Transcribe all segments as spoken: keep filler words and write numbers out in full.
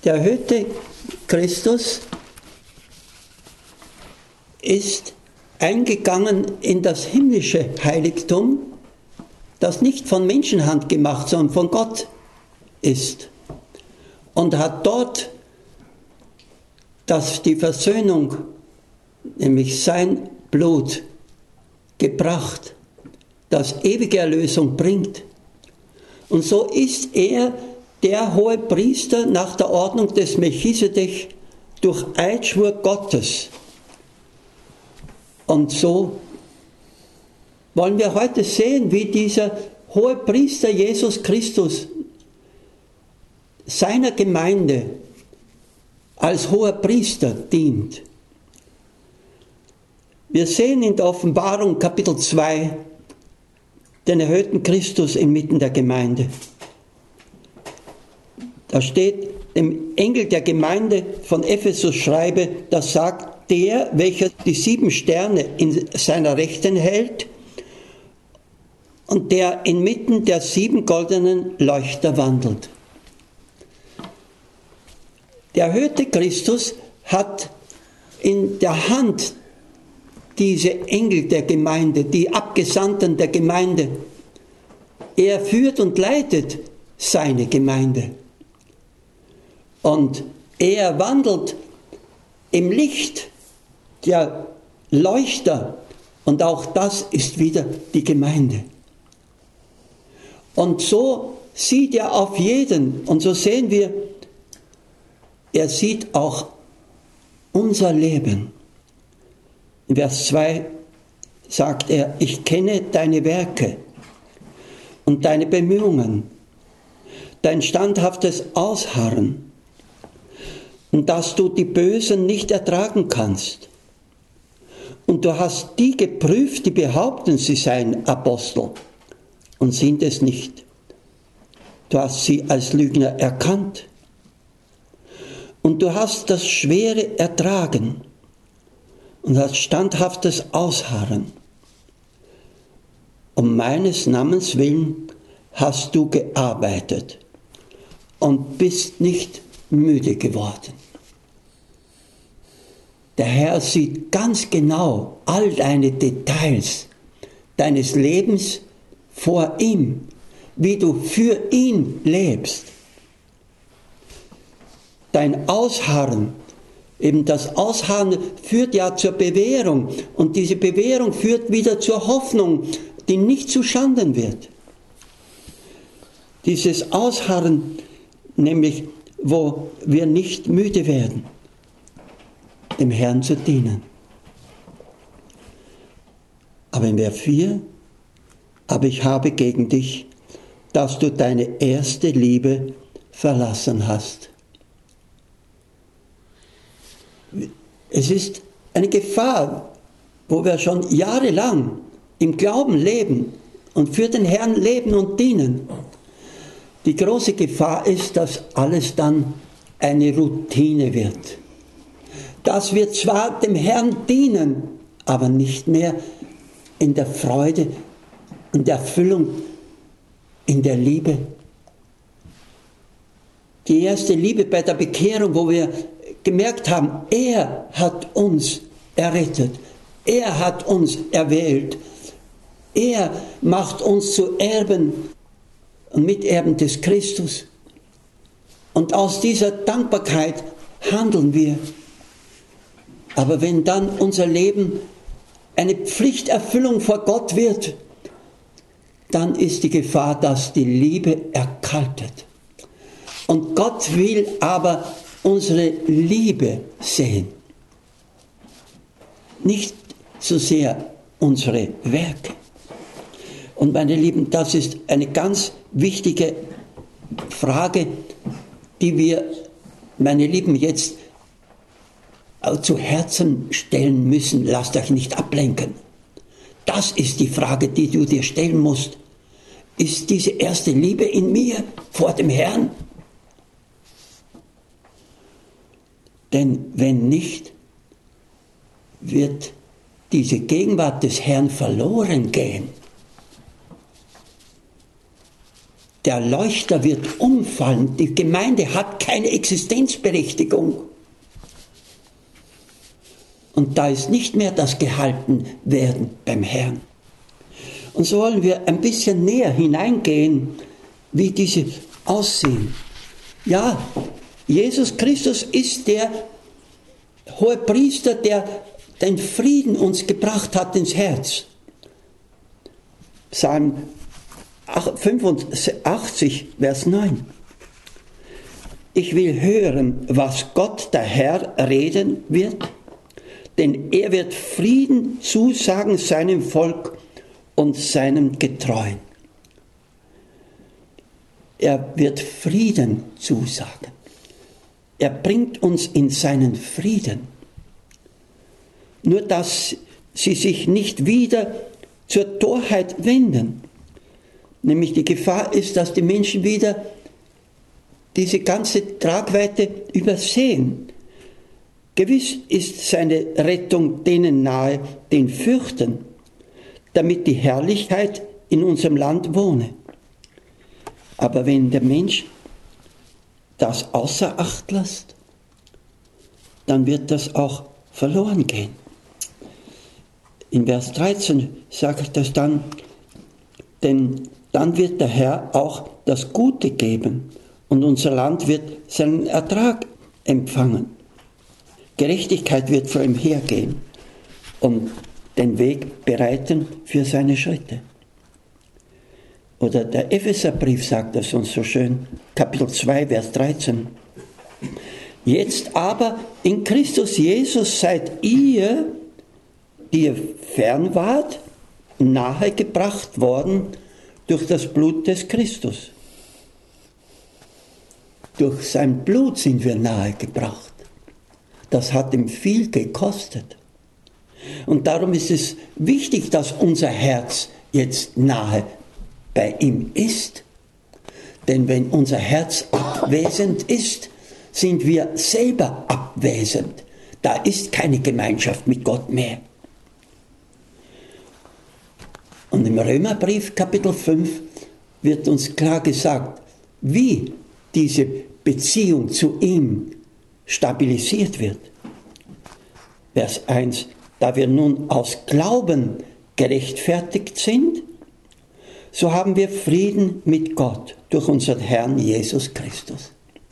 Der erhöhte Christus ist eingegangen in das himmlische Heiligtum, das nicht von Menschenhand gemacht, sondern von Gott ist. Und hat dort das, die Versöhnung, nämlich sein Blut, gebracht, das ewige Erlösung bringt. Und so ist er der hohe Priester nach der Ordnung des Melchisedech durch Eidschwur Gottes. Und so wollen wir heute sehen, wie dieser hohe Priester Jesus Christus seiner Gemeinde als hoher Priester dient. Wir sehen in der Offenbarung Kapitel zwei den erhöhten Christus inmitten der Gemeinde. Da steht, dem Engel der Gemeinde von Ephesus schreibe, das sagt, der, welcher die sieben Sterne in seiner Rechten hält und der inmitten der sieben goldenen Leuchter wandelt. Der erhöhte Christus hat in der Hand diese Engel der Gemeinde, die Abgesandten der Gemeinde. Er führt und leitet seine Gemeinde. Und er wandelt im Licht der Leuchter. Und auch das ist wieder die Gemeinde. Und so sieht er auf jeden. Und so sehen wir, er sieht auch unser Leben. In Vers zwei sagt er, ich kenne deine Werke und deine Bemühungen, dein standhaftes Ausharren und dass du die Bösen nicht ertragen kannst. Und du hast die geprüft, die behaupten, sie seien Apostel und sind es nicht. Du hast sie als Lügner erkannt. Und du hast das Schwere ertragen und hast standhaftes Ausharren. Um meines Namens willen hast du gearbeitet und bist nicht müde geworden. Der Herr sieht ganz genau all deine Details deines Lebens vor ihm, wie du für ihn lebst. Dein Ausharren, eben das Ausharren führt ja zur Bewährung und diese Bewährung führt wieder zur Hoffnung, die nicht zu Schanden wird. Dieses Ausharren, nämlich wo wir nicht müde werden, dem Herrn zu dienen. Aber in Vers vier, aber ich habe gegen dich, dass du deine erste Liebe verlassen hast. Es ist eine Gefahr, wo wir schon jahrelang im Glauben leben und für den Herrn leben und dienen. Die große Gefahr ist, dass alles dann eine Routine wird. Dass wir zwar dem Herrn dienen, aber nicht mehr in der Freude und Erfüllung, in der Liebe. Die erste Liebe bei der Bekehrung, wo wir gemerkt haben, er hat uns errettet, er hat uns erwählt, er macht uns zu Erben und Miterben des Christus. Und aus dieser Dankbarkeit handeln wir. Aber wenn dann unser Leben eine Pflichterfüllung vor Gott wird, dann ist die Gefahr, dass die Liebe erkaltet. Und Gott will aber unsere Liebe sehen. Nicht so sehr unsere Werke. Und meine Lieben, das ist eine ganz wichtige Frage, die wir, meine Lieben, jetzt zu Herzen stellen müssen. Lasst euch nicht ablenken. Das ist die Frage, die du dir stellen musst. Ist diese erste Liebe in mir vor dem Herrn? Denn wenn nicht, wird diese Gegenwart des Herrn verloren gehen. der Leuchter wird umfallen. Die Gemeinde hat keine Existenzberechtigung. Und da ist nicht mehr das Gehaltenwerden beim Herrn. Und so wollen wir ein bisschen näher hineingehen, wie diese aussehen. Ja, Jesus Christus ist der Hohepriester, der den Frieden uns gebracht hat ins Herz. Psalm fünfundachtzig, Vers neun. Ich will hören, was Gott der Herr reden wird, denn er wird Frieden zusagen seinem Volk und seinem Getreuen. Er wird Frieden zusagen. Er bringt uns in seinen Frieden. Nur dass sie sich nicht wieder zur Torheit wenden. Nämlich die Gefahr ist, dass die Menschen wieder diese ganze Tragweite übersehen. Gewiss ist seine Rettung denen nahe, den fürchten, damit die Herrlichkeit in unserem Land wohne. Aber wenn der Mensch das außer Acht lässt, dann wird das auch verloren gehen. In Vers dreizehn sagt das dann, denn dann wird der Herr auch das Gute geben und unser Land wird seinen Ertrag empfangen. Gerechtigkeit wird vor ihm hergehen und den Weg bereiten für seine Schritte. Oder der Epheserbrief sagt das uns so schön, Kapitel zwei, Vers dreizehn. Jetzt aber in Christus Jesus seid ihr, die ihr fern wart, nahegebracht worden durch das Blut des Christus. Durch sein Blut sind wir nahegebracht. Das hat ihm viel gekostet. Und darum ist es wichtig, dass unser Herz jetzt nahe bei ihm ist. Denn wenn unser Herz abwesend ist, sind wir selber abwesend. Da ist keine Gemeinschaft mit Gott mehr. Und im Römerbrief Kapitel fünf wird uns klar gesagt, wie diese Beziehung zu ihm stabilisiert wird. Vers eins, da wir nun aus Glauben gerechtfertigt sind, so haben wir Frieden mit Gott durch unseren Herrn Jesus Christus.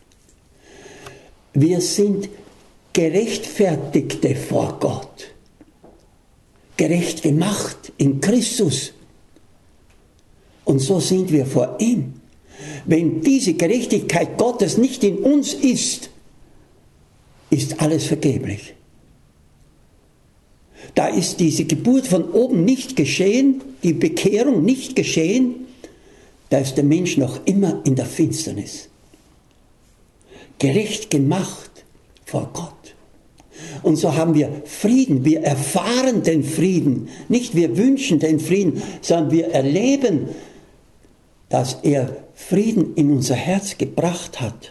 Wir sind Gerechtfertigte vor Gott. Gerecht gemacht in Christus. Und so sind wir vor ihm. Wenn diese Gerechtigkeit Gottes nicht in uns ist, ist alles vergeblich. Da ist diese Geburt von oben nicht geschehen, die Bekehrung nicht geschehen, da ist der Mensch noch immer in der Finsternis. Gerecht gemacht vor Gott. Und so haben wir Frieden, wir erfahren den Frieden. Nicht wir wünschen den Frieden, sondern wir erleben, dass er Frieden in unser Herz gebracht hat,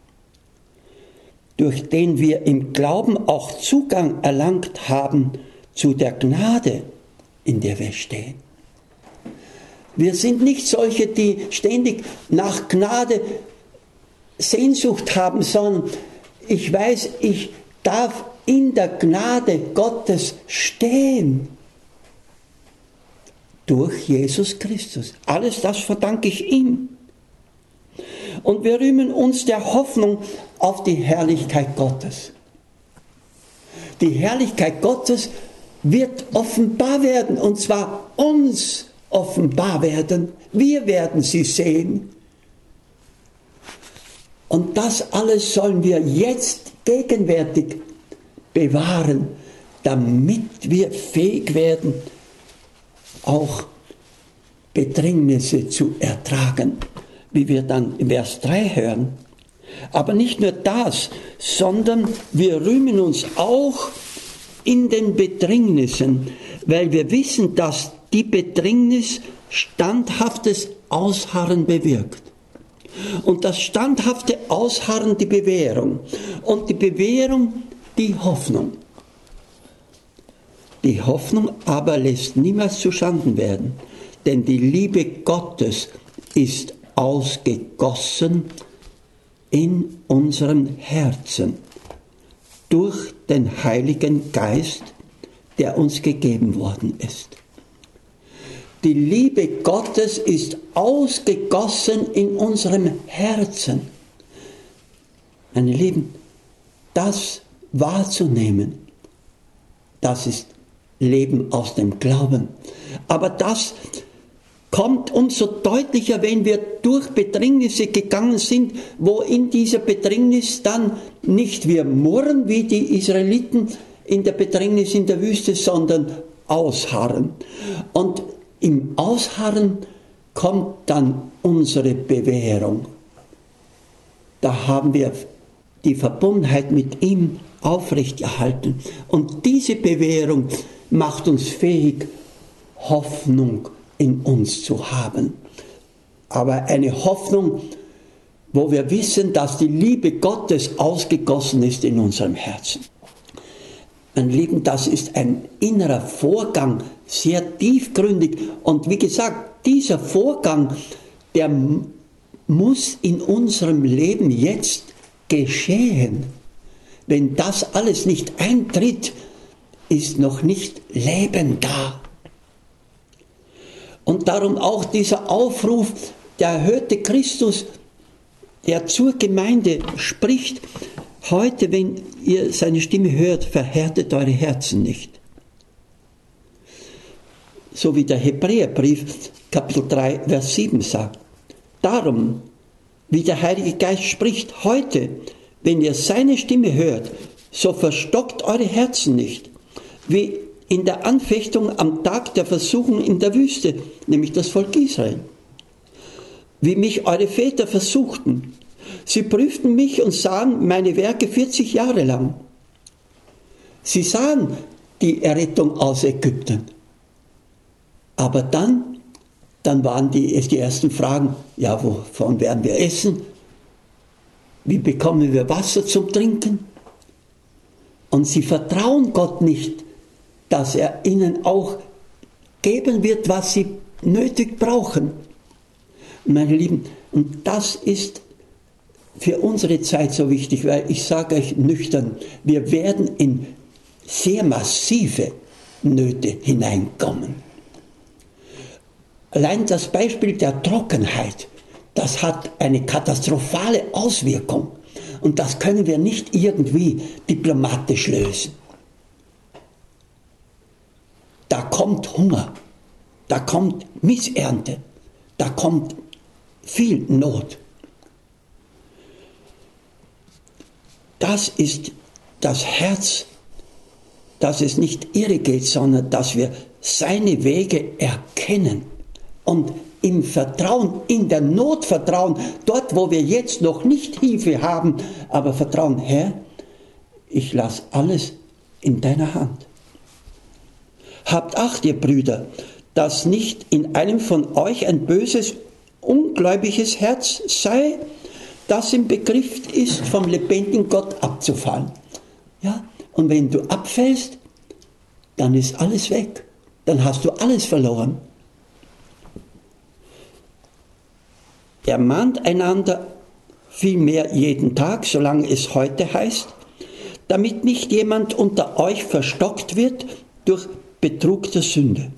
durch den wir im Glauben auch Zugang erlangt haben zu der Gnade, in der wir stehen. Wir sind nicht solche, die ständig nach Gnade Sehnsucht haben, sondern ich weiß, ich darf in der Gnade Gottes stehen. Durch Jesus Christus. Alles das verdanke ich ihm. Und wir rühmen uns der Hoffnung auf die Herrlichkeit Gottes. Die Herrlichkeit Gottes wird offenbar werden, und zwar uns offenbar werden. Wir werden sie sehen. Und das alles sollen wir jetzt gegenwärtig bewahren, damit wir fähig werden, auch Bedrängnisse zu ertragen, wie wir dann in Vers drei hören. Aber nicht nur das, sondern wir rühmen uns auch in den Bedrängnissen, weil wir wissen, dass die Bedrängnis standhaftes Ausharren bewirkt. Und das standhafte Ausharren die Bewährung und die Bewährung die Hoffnung. Die Hoffnung aber lässt niemals zuschanden werden, denn die Liebe Gottes ist ausgegossen in unserem Herzen durch den Heiligen Geist, der uns gegeben worden ist. Die Liebe Gottes ist ausgegossen in unserem Herzen. Meine Lieben, das wahrzunehmen, das ist Leben aus dem Glauben. Aber das kommt umso deutlicher, wenn wir durch Bedrängnisse gegangen sind, wo in dieser Bedrängnis dann nicht wir murren wie die Israeliten in der Bedrängnis in der Wüste, sondern ausharren. Und im Ausharren kommt dann unsere Bewährung. Da haben wir die Verbundenheit mit ihm aufrechterhalten. Und diese Bewährung macht uns fähig, Hoffnung in uns zu haben. Aber eine Hoffnung, wo wir wissen, dass die Liebe Gottes ausgegossen ist in unserem Herzen. Mein Lieben, das ist ein innerer Vorgang, sehr tiefgründig. Und wie gesagt, dieser Vorgang, der muss in unserem Leben jetzt geschehen. Wenn das alles nicht eintritt, ist noch nicht Leben da. Und darum auch dieser Aufruf, der erhöhte Christus, der zur Gemeinde spricht: Heute, wenn ihr seine Stimme hört, verhärtet eure Herzen nicht. So wie der Hebräerbrief, Kapitel drei, Vers sieben sagt. Darum, wie der Heilige Geist spricht, heute, wenn ihr seine Stimme hört, so verstockt eure Herzen nicht, wie in der Anfechtung am Tag der Versuchung in der Wüste, nämlich das Volk Israel. Wie mich eure Väter versuchten. Sie prüften mich und sahen meine Werke vierzig Jahre lang. Sie sahen die Errettung aus Ägypten. Aber dann, dann waren die, die ersten Fragen, ja, wovon werden wir essen? Wie bekommen wir Wasser zum Trinken? Und sie vertrauen Gott nicht, dass er ihnen auch geben wird, was sie nötig brauchen. Meine Lieben, und das ist für unsere Zeit so wichtig, weil ich sage euch nüchtern, wir werden in sehr massive Nöte hineinkommen. Allein das Beispiel der Trockenheit, das hat eine katastrophale Auswirkung. Und das können wir nicht irgendwie diplomatisch lösen. Da kommt Hunger, da kommt Missernte, da kommt viel Not. Das ist das Herz, dass es nicht irre geht, sondern dass wir seine Wege erkennen und im Vertrauen, in der Not vertrauen, dort wo wir jetzt noch nicht Hilfe haben, aber vertrauen, Herr, ich lasse alles in deiner Hand. Habt Acht, ihr Brüder, dass nicht in einem von euch ein böses, ungläubiges Herz sei, das im Begriff ist, vom lebendigen Gott abzufallen. Ja? Und wenn du abfällst, dann ist alles weg. Dann hast du alles verloren. Ermahnt einander vielmehr jeden Tag, solange es heute heißt, damit nicht jemand unter euch verstockt wird durch Betrug der Sünde.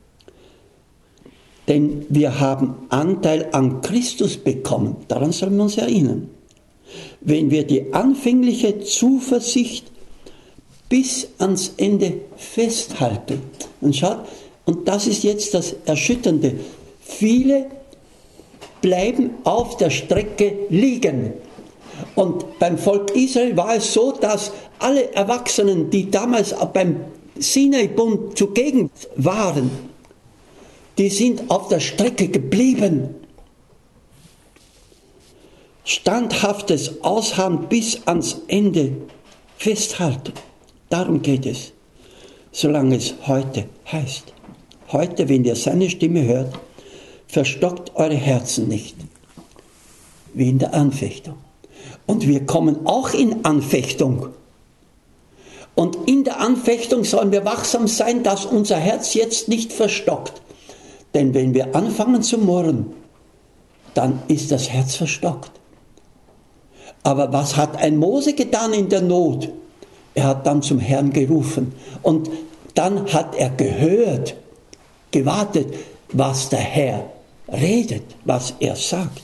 Denn wir haben Anteil an Christus bekommen, daran sollen wir uns erinnern. Wenn wir die anfängliche Zuversicht bis ans Ende festhalten. Und schaut, und das ist jetzt das Erschütternde, viele bleiben auf der Strecke liegen. Und beim Volk Israel war es so, dass alle Erwachsenen, die damals beim Sinai-Bund zugegen waren, die sind auf der Strecke geblieben. Standhaftes Ausharren bis ans Ende festhalten. Darum geht es, solange es heute heißt. Heute, wenn ihr seine Stimme hört, verstockt eure Herzen nicht, wie in der Anfechtung. Und wir kommen auch in Anfechtung. Und in der Anfechtung sollen wir wachsam sein, dass unser Herz jetzt nicht verstockt. Denn wenn wir anfangen zu murren, dann ist das Herz verstockt. Aber was hat ein Mose getan in der Not? Er hat dann zum Herrn gerufen und dann hat er gehört, gewartet, was der Herr redet, was er sagt.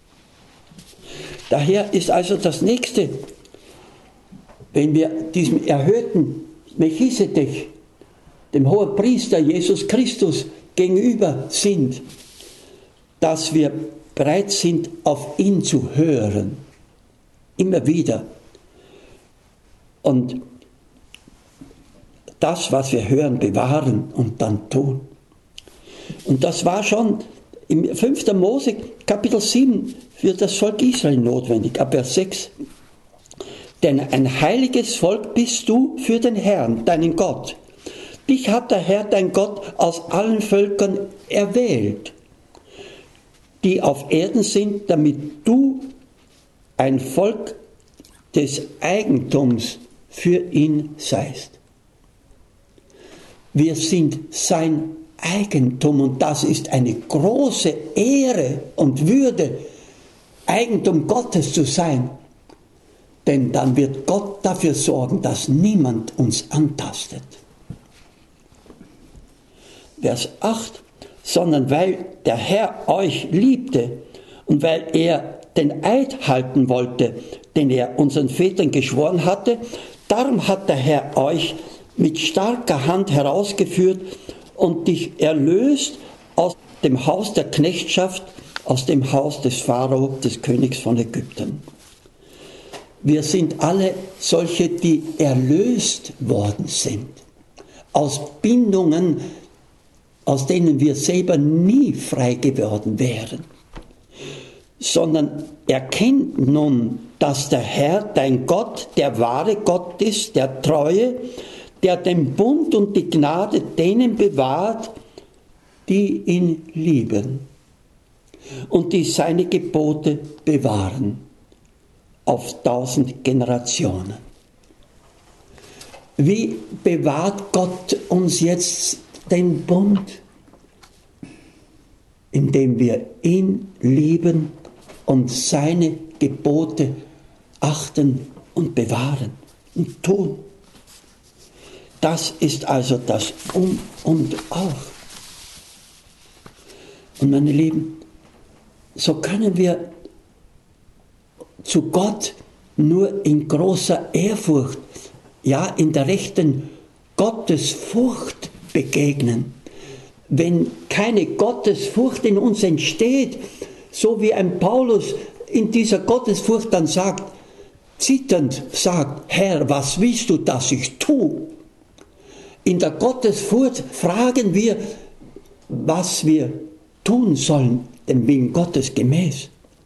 Daher ist also das Nächste, wenn wir diesem erhöhten Melchisedech, dem Hohenpriester Jesus Christus gegenüber sind, dass wir bereit sind, auf ihn zu hören, immer wieder. Und das, was wir hören, bewahren und dann tun. Und das war schon im fünften Mose, Kapitel sieben, für das Volk Israel notwendig, ab Vers sechs. Denn ein heiliges Volk bist du für den Herrn, deinen Gott. Dich hat der Herr, dein Gott, aus allen Völkern erwählt, die auf Erden sind, damit du ein Volk des Eigentums für ihn seist. Wir sind sein Eigentum und das ist eine große Ehre und Würde, Eigentum Gottes zu sein. Denn dann wird Gott dafür sorgen, dass niemand uns antastet. Vers acht, sondern weil der Herr euch liebte und weil er den Eid halten wollte, den er unseren Vätern geschworen hatte, darum hat der Herr euch mit starker Hand herausgeführt und dich erlöst aus dem Haus der Knechtschaft, aus dem Haus des Pharao, des Königs von Ägypten. Wir sind alle solche, die erlöst worden sind, aus Bindungen, aus denen wir selber nie frei geworden wären, sondern erkennt nun, dass der Herr, dein Gott, der wahre Gott ist, der Treue, der den Bund und die Gnade denen bewahrt, die ihn lieben und die seine Gebote bewahren auf tausend Generationen. Wie bewahrt Gott uns jetzt den Bund? Indem wir ihn lieben und seine Gebote achten und bewahren und tun. Das ist also das Um und Auf. Und meine Lieben, so können wir zu Gott nur in großer Ehrfurcht, ja in der rechten Gottesfurcht begegnen. Wenn keine Gottesfurcht in uns entsteht, so wie ein Paulus in dieser Gottesfurcht dann sagt, zitternd sagt, Herr, was willst du, dass ich tue? In der Gottesfurcht fragen wir, was wir tun sollen, dem Willen Gottes gemäß.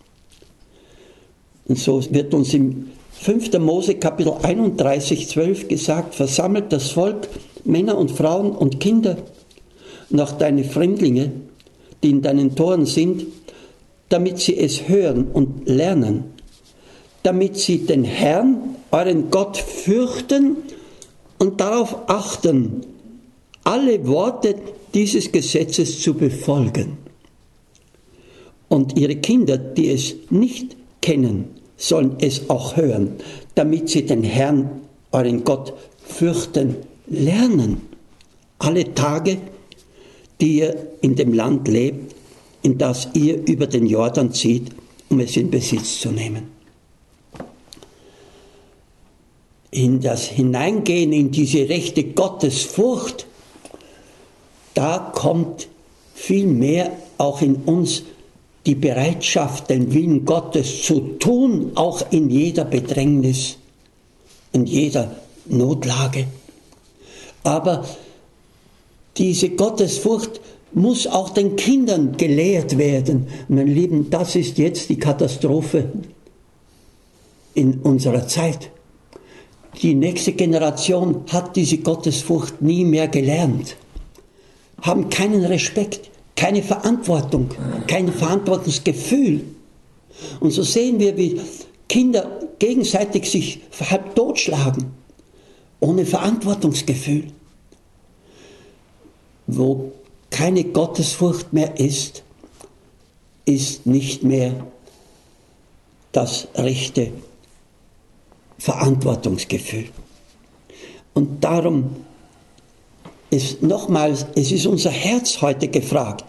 Und so wird uns im fünften Mose Kapitel einunddreißig, zwölf gesagt, versammelt das Volk, Männer und Frauen und Kinder, und auch deine Fremdlinge, die in deinen Toren sind, damit sie es hören und lernen, damit sie den Herrn, euren Gott, fürchten und darauf achten, alle Worte dieses Gesetzes zu befolgen. Und ihre Kinder, die es nicht kennen, sollen es auch hören, damit sie den Herrn, euren Gott, fürchten lernen. Alle Tage, die ihr in dem Land lebt, in das ihr über den Jordan zieht, um es in Besitz zu nehmen. In das Hineingehen in diese rechte Gottesfurcht, da kommt viel mehr auch in uns die Bereitschaft, den Willen Gottes zu tun, auch in jeder Bedrängnis, in jeder Notlage. Aber diese Gottesfurcht muss auch den Kindern gelehrt werden. Meine Lieben, das ist jetzt die Katastrophe in unserer Zeit. Die nächste Generation hat diese Gottesfurcht nie mehr gelernt, haben keinen Respekt, keine Verantwortung, kein Verantwortungsgefühl. Und so sehen wir, wie Kinder gegenseitig sich halb totschlagen, ohne Verantwortungsgefühl. Wo keine Gottesfurcht mehr ist, ist nicht mehr das rechte Verantwortungsgefühl. Und darum ist nochmals, es ist unser Herz heute gefragt.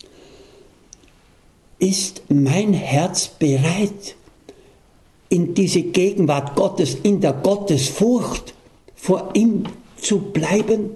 Ist mein Herz bereit, in diese Gegenwart Gottes, in der Gottesfurcht vor ihm zu bleiben?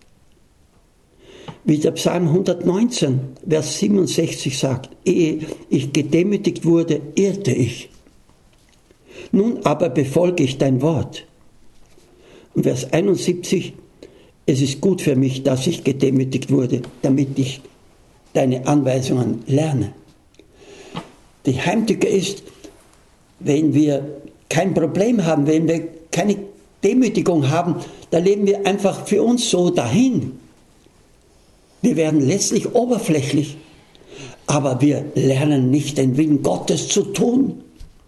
Wie der Psalm hundertneunzehn, Vers siebenundsechzig sagt, ehe ich gedemütigt wurde, irrte ich. Nun aber befolge ich dein Wort. Und Vers einundsiebzig, es ist gut für mich, dass ich gedemütigt wurde, damit ich deine Anweisungen lerne. Die Heimtücke ist, wenn wir kein Problem haben, wenn wir keine Demütigung haben, dann leben wir einfach für uns so dahin. Wir werden letztlich oberflächlich, aber wir lernen nicht den Willen Gottes zu tun.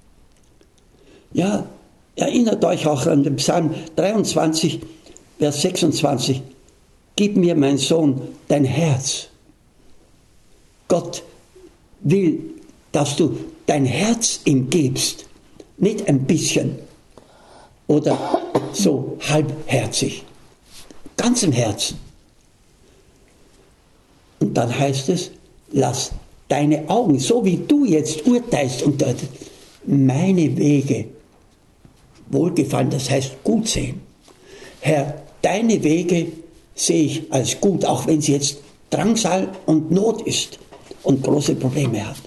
Ja, erinnert euch auch an den Psalm dreiundzwanzig, Vers sechsundzwanzig. Gib mir, mein Sohn, dein Herz. Gott will, dass du dein Herz ihm gibst, nicht ein bisschen oder so halbherzig, ganz im Herzen. Und dann heißt es, lass deine Augen, so wie du jetzt urteilst und meine Wege wohlgefallen, das heißt gut sehen. Herr, deine Wege sehe ich als gut, auch wenn sie jetzt Drangsal und Not ist und große Probleme hat.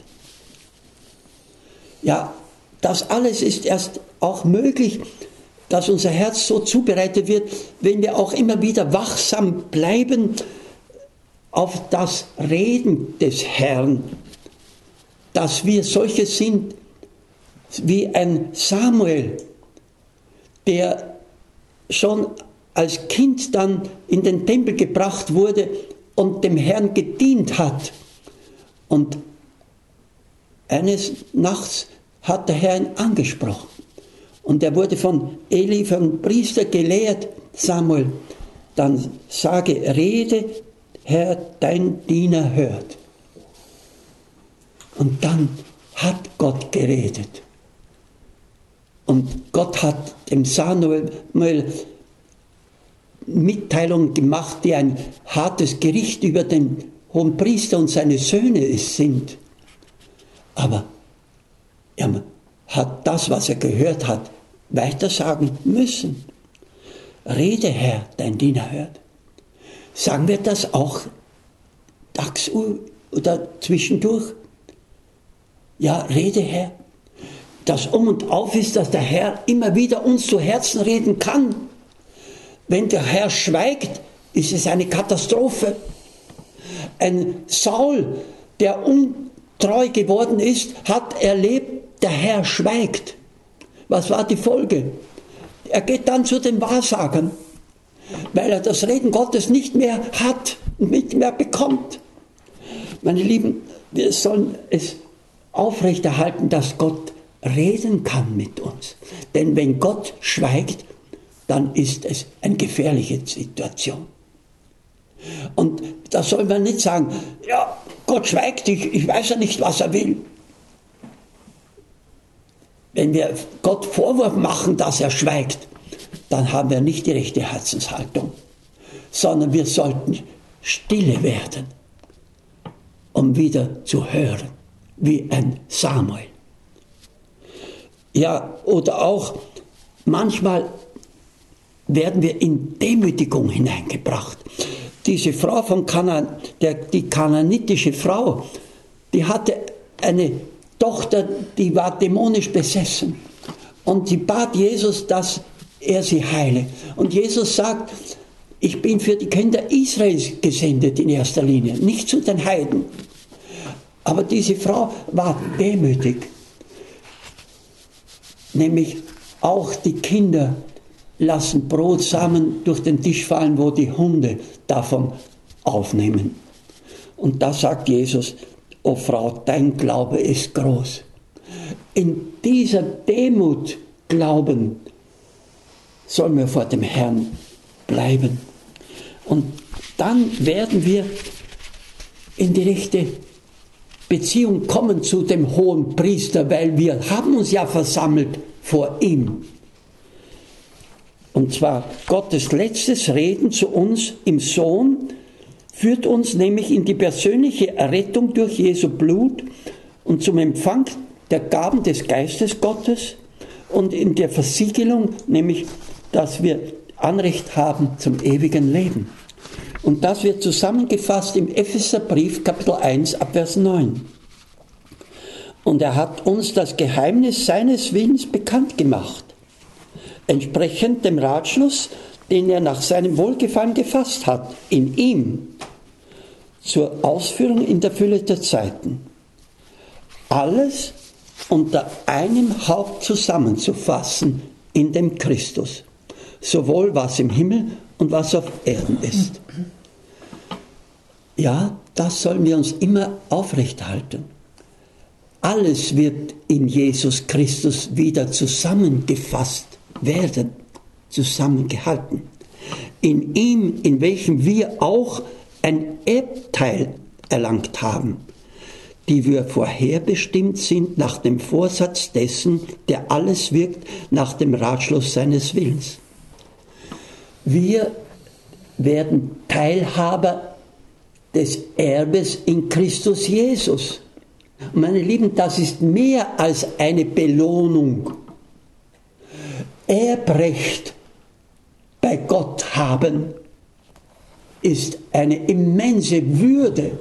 Ja, das alles ist erst auch möglich, dass unser Herz so zubereitet wird, wenn wir auch immer wieder wachsam bleiben auf das Reden des Herrn, dass wir solche sind wie ein Samuel, der schon als Kind dann in den Tempel gebracht wurde und dem Herrn gedient hat. Und eines Nachts hat der Herr ihn angesprochen. Und er wurde von Eli, vom Priester, gelehrt, Samuel, dann sage, rede, Herr, dein Diener hört. Und dann hat Gott geredet. Und Gott hat dem Samuel Mitteilungen gemacht, die ein hartes Gericht über den Hohenpriester und seine Söhne sind. Aber er hat das, was er gehört hat, weitersagen müssen. Rede, Herr, dein Diener hört. Sagen wir das auch tagsüber oder zwischendurch? Ja, rede, Herr. Das Um und Auf ist, dass der Herr immer wieder uns zu Herzen reden kann. Wenn der Herr schweigt, ist es eine Katastrophe. Ein Saul, der untreu geworden ist, hat erlebt, der Herr schweigt. Was war die Folge? Er geht dann zu den Wahrsagern, weil er das Reden Gottes nicht mehr hat und nicht mehr bekommt. Meine Lieben, wir sollen es aufrechterhalten, dass Gott reden kann mit uns. Denn wenn Gott schweigt, dann ist es eine gefährliche Situation. Und da soll man nicht sagen, ja, Gott schweigt, ich, ich weiß ja nicht, was er will. Wenn wir Gott Vorwurf machen, dass er schweigt, dann haben wir nicht die rechte Herzenshaltung, sondern wir sollten stille werden, um wieder zu hören, wie ein Samuel. Ja, oder auch manchmal werden wir in Demütigung hineingebracht. Diese Frau von Kanaan, der, die kananitische Frau, die hatte eine Tochter, die war dämonisch besessen. Und sie bat Jesus, dass er sie heile. Und Jesus sagt, ich bin für die Kinder Israels gesendet in erster Linie, nicht zu den Heiden. Aber diese Frau war demütig. Nämlich auch die Kinder lassen Brotsamen durch den Tisch fallen, wo die Hunde davon aufnehmen. Und da sagt Jesus, o Frau, dein Glaube ist groß. In dieser Demut glauben, sollen wir vor dem Herrn bleiben. Und dann werden wir in die rechte Beziehung kommen zu dem hohen Priester, weil wir haben uns ja versammelt vor ihm. Und zwar Gottes letztes Reden zu uns im Sohn führt uns nämlich in die persönliche Errettung durch Jesu Blut und zum Empfang der Gaben des Geistes Gottes und in der Versiegelung, nämlich, dass wir Anrecht haben zum ewigen Leben. Und das wird zusammengefasst im Epheserbrief Kapitel eins ab Vers neun. Und er hat uns das Geheimnis seines Willens bekannt gemacht, entsprechend dem Ratschluss, den er nach seinem Wohlgefallen gefasst hat, in ihm, zur Ausführung in der Fülle der Zeiten. Alles unter einem Haupt zusammenzufassen in dem Christus, sowohl was im Himmel und was auf Erden ist. Ja, das sollen wir uns immer aufrechthalten. Alles wird in Jesus Christus wieder zusammengefasst werden, zusammengehalten. In ihm, in welchem wir auch ein Erbteil erlangt haben, die wir vorherbestimmt sind nach dem Vorsatz dessen, der alles wirkt, nach dem Ratschluss seines Willens. Wir werden Teilhaber des Erbes in Christus Jesus. Meine Lieben, das ist mehr als eine Belohnung. Erbrecht bei Gott haben ist eine immense Würde.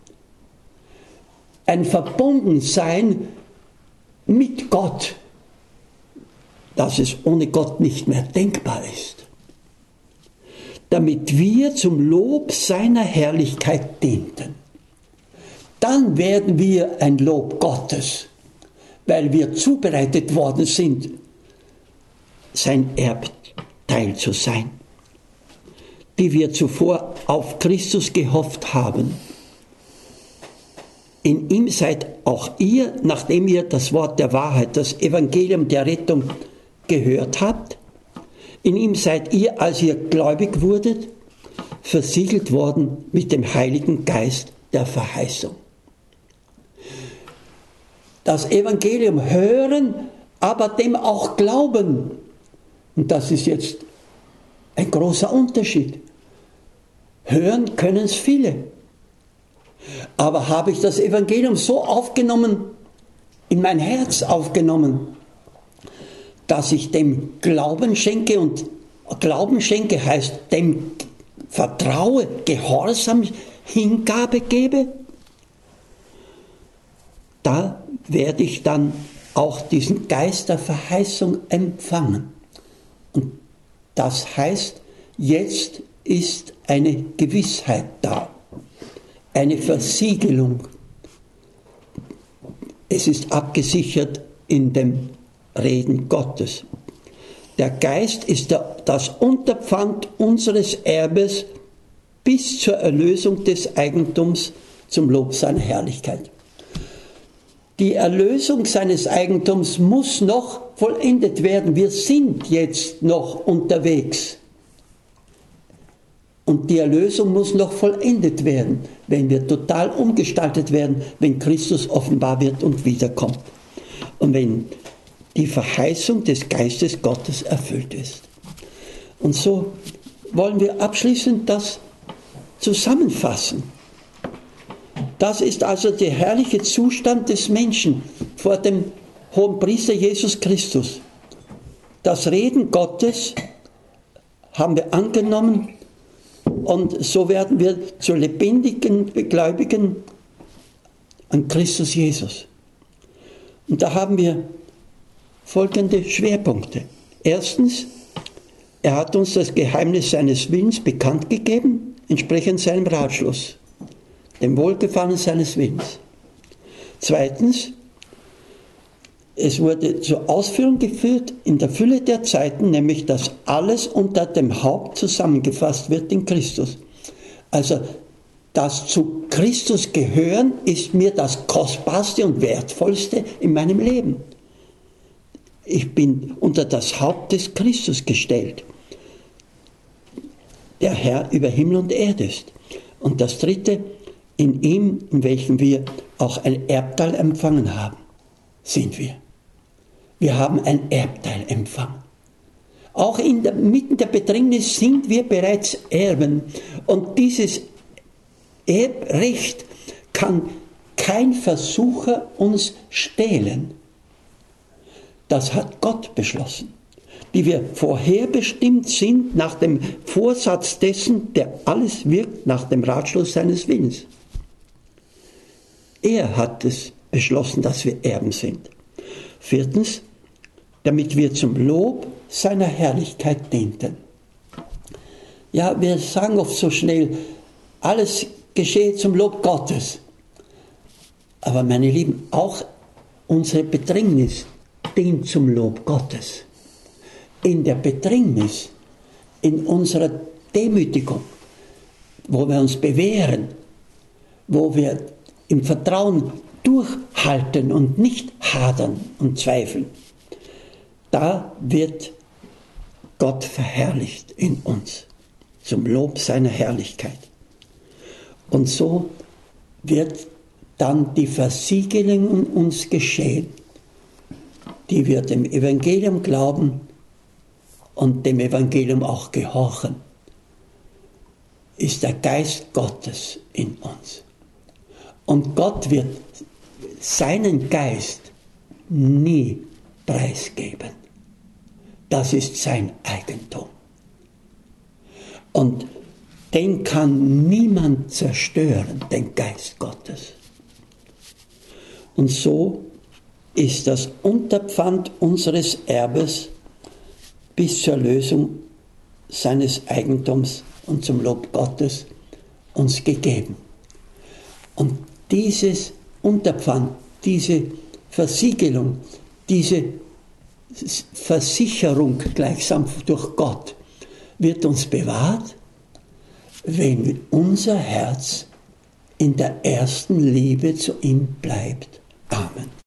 Ein Verbundensein mit Gott, dass es ohne Gott nicht mehr denkbar ist. Damit wir zum Lob seiner Herrlichkeit dienten. Dann werden wir ein Lob Gottes, weil wir zubereitet worden sind, sein Erbteil zu sein, die wir zuvor auf Christus gehofft haben. In ihm seid auch ihr, nachdem ihr das Wort der Wahrheit, das Evangelium der Rettung gehört habt, in ihm seid ihr, als ihr gläubig wurdet, versiegelt worden mit dem Heiligen Geist der Verheißung. Das Evangelium hören, aber dem auch glauben. Und das ist jetzt ein großer Unterschied. Hören können es viele. Aber habe ich das Evangelium so aufgenommen, in mein Herz aufgenommen, dass ich dem Glauben schenke, und Glauben schenke heißt dem Vertraue, Gehorsam, Hingabe gebe, da werde ich dann auch diesen Geist der Verheißung empfangen. Und das heißt, jetzt ist eine Gewissheit da, eine Versiegelung. Es ist abgesichert in dem Reden Gottes. Der Geist ist der, das Unterpfand unseres Erbes bis zur Erlösung des Eigentums zum Lob seiner Herrlichkeit. Die Erlösung seines Eigentums muss noch vollendet werden. Wir sind jetzt noch unterwegs. Und die Erlösung muss noch vollendet werden, wenn wir total umgestaltet werden, wenn Christus offenbar wird und wiederkommt. Und wenn die Verheißung des Geistes Gottes erfüllt ist. Und so wollen wir abschließend das zusammenfassen. Das ist also der herrliche Zustand des Menschen vor dem Hohenpriester Jesus Christus. Das Reden Gottes haben wir angenommen und so werden wir zu lebendigen Gläubigen an Christus Jesus. Und da haben wir folgende Schwerpunkte. Erstens, er hat uns das Geheimnis seines Willens bekannt gegeben, entsprechend seinem Ratschluss, dem Wohlgefallen seines Willens. Zweitens, es wurde zur Ausführung geführt in der Fülle der Zeiten, nämlich dass alles unter dem Haupt zusammengefasst wird in Christus. Also das zu Christus gehören ist mir das Kostbarste und Wertvollste in meinem Leben. Ich bin unter das Haupt des Christus gestellt, der Herr über Himmel und Erde ist. Und das Dritte, in ihm, in welchem wir auch ein Erbteil empfangen haben, sind wir. Wir haben ein Erbteil empfangen. Auch in der, mitten der Bedrängnis sind wir bereits Erben. Und dieses Erbrecht kann kein Versucher uns stehlen. Das hat Gott beschlossen, die wir vorherbestimmt sind nach dem Vorsatz dessen, der alles wirkt nach dem Ratschluss seines Willens. Er hat es beschlossen, dass wir Erben sind. Viertens, damit wir zum Lob seiner Herrlichkeit dienten. Ja, wir sagen oft so schnell, alles geschehe zum Lob Gottes. Aber meine Lieben, auch unsere Bedrängnis dient zum Lob Gottes. In der Bedrängnis, in unserer Demütigung, wo wir uns bewähren, wo wir im Vertrauen durchhalten und nicht hadern und zweifeln, da wird Gott verherrlicht in uns, zum Lob seiner Herrlichkeit. Und so wird dann die Versiegelung in uns geschehen, die wir dem Evangelium glauben und dem Evangelium auch gehorchen, ist der Geist Gottes in uns. Und Gott wird seinen Geist nie preisgeben. Das ist sein Eigentum. Und den kann niemand zerstören, den Geist Gottes. Und so ist das Unterpfand unseres Erbes bis zur Lösung seines Eigentums und zum Lob Gottes uns gegeben. Und dieses Unterpfand, diese Versiegelung, diese Versicherung gleichsam durch Gott wird uns bewahrt, wenn unser Herz in der ersten Liebe zu ihm bleibt. Amen.